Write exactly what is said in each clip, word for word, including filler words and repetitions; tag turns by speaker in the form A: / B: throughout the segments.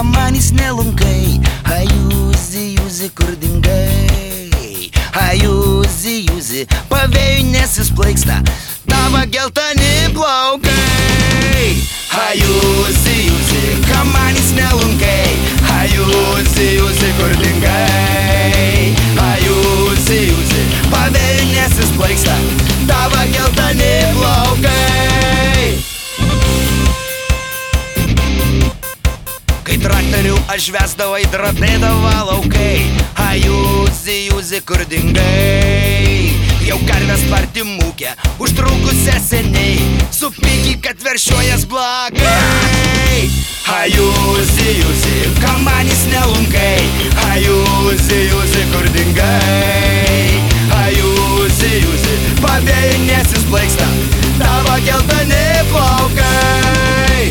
A: kamanys nelunkai, ajuzi, juzi, kur dingai. Ajuzi, juzi, pavėjui nesisplaiksta tavo geltoni plaukai. Ajuzi, juzi, kamanys nelunkai, ajuzi, juzi, kur dingai. Ajuzi, juzi, pavėjui nesisplaiksta tavo geltoni plaukai. Kai traktorių aš vesdavai, dratėdavo laukai. Ajuzi, juzi, kur dingai. Jau karvės tvarti mūkė, užtrukusią seniai, supyki, kad veršiuojas blogai. Ajuzi, juzi, kamanys nelunkai, ajuzi, juzi, kur dingai. Ajuzi, juzi, pavėjui nesisplaiksta tavo geltoni plaukai.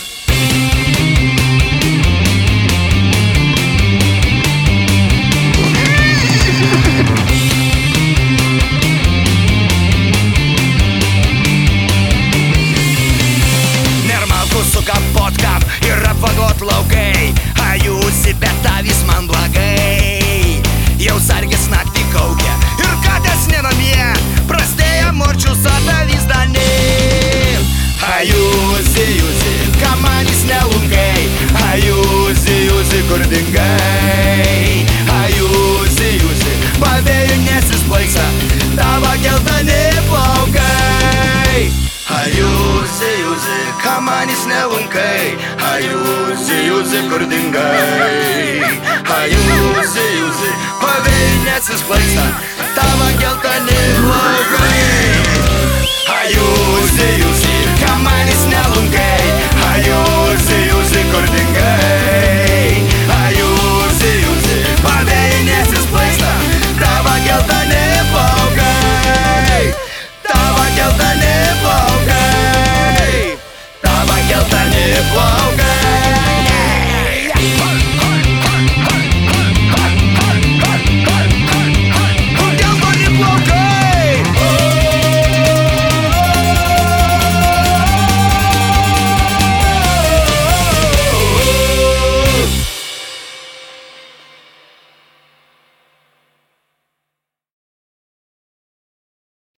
A: Suka potkam ir apvagot laukai. Ajuzi, bet avis man blogai. Jau sargis naktį kaukia ir katės nenamie, prastėja morčius atavis dani. Ajuzi, juzi, kamanys nelunkai, ajuzi, juzi, kur dingai. Ajuzi, juzi, pavėjui nesisplaiksta tavo geltoni plaukai. Ajuzi, juzi, kamanys nelunkai, ajuzi, juzi, kur dingai. Ajuzi, juzi, pavėjui nesisplaiksta tavo geltoni plaukai. Ajuzi.